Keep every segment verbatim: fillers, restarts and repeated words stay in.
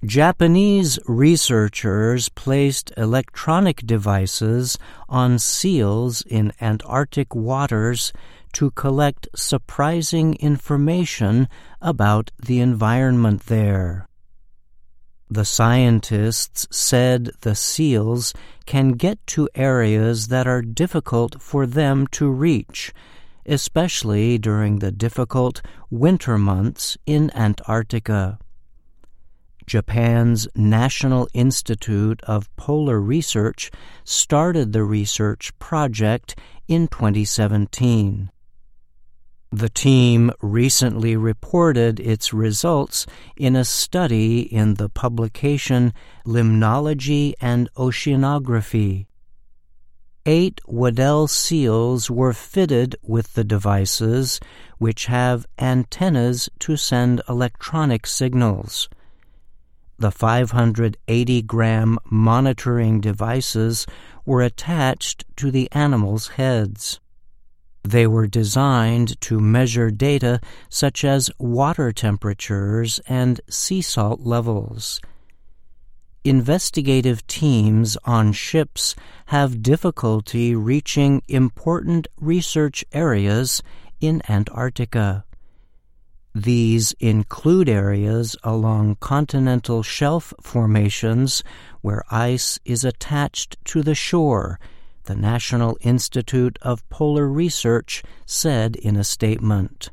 Japanese researchers placed electronic devices on seals in Antarctic waters to collect surprising information about the environment there. The scientists said the seals can get to areas that are difficult for them to reach, especially during the difficult winter months in Antarctica. Japan's National Institute of Polar Research started the research project in twenty seventeen. The team recently reported its results in a study in the publication Limnology and Oceanography. Eight Weddell seals were fitted with the devices, which have antennas to send electronic signals. The five hundred eighty gram monitoring devices were attached to the animals' heads. They were designed to measure data such as water temperatures and sea salt levels. Investigative teams on ships have difficulty reaching important research areas in Antarctica. These include areas along continental shelf formations where ice is attached to the shore, the National Institute of Polar Research said in a statement.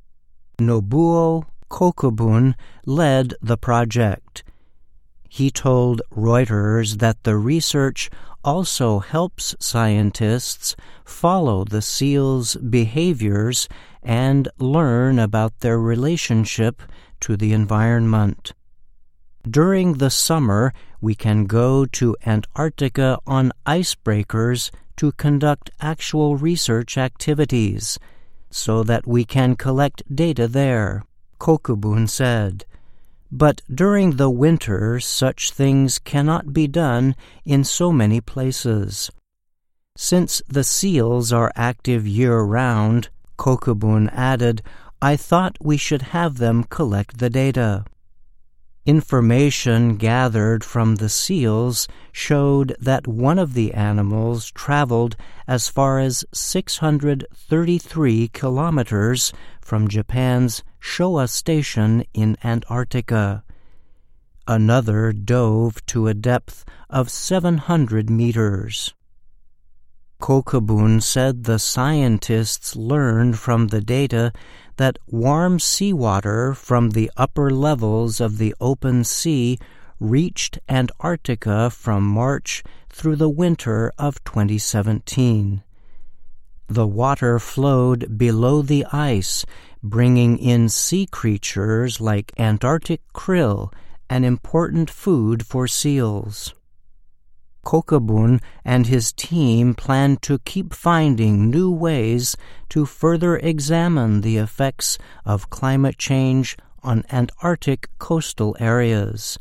Nobuo Kokubun led the project. He told Reuters that the research also helps scientists follow the seals' behaviors and learn about their relationship to the environment. During the summer, we can go to Antarctica on icebreakers to conduct actual research activities, so that we can collect data there, Kokubun said. But during the winter, such things cannot be done in so many places. Since the seals are active year-round, Kokubun added, I thought we should have them collect the data. Information gathered from the seals showed that one of the animals traveled as far as six hundred thirty-three kilometers from Japan's Showa Station in Antarctica. Another dove to a depth of seven hundred meters. Kokubun said the scientists learned from the data that warm seawater from the upper levels of the open sea reached Antarctica from March through the winter of twenty seventeen. The water flowed below the ice, bringing in sea creatures like Antarctic krill, an important food for seals. Kokubun and his team plan to keep finding new ways to further examine the effects of climate change on Antarctic coastal areas.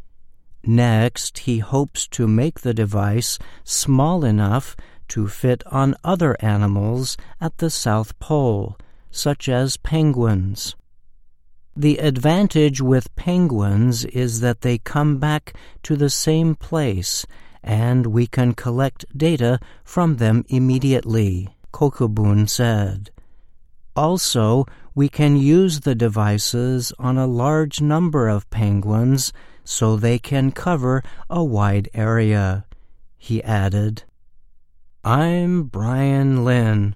Next, he hopes to make the device small enough to fit on other animals at the South Pole, such as penguins. The advantage with penguins is that they come back to the same place, and we can collect data from them immediately, Kokubun said. Also, we can use the devices on a large number of penguins so they can cover a wide area, he added. I'm Brian Lynn.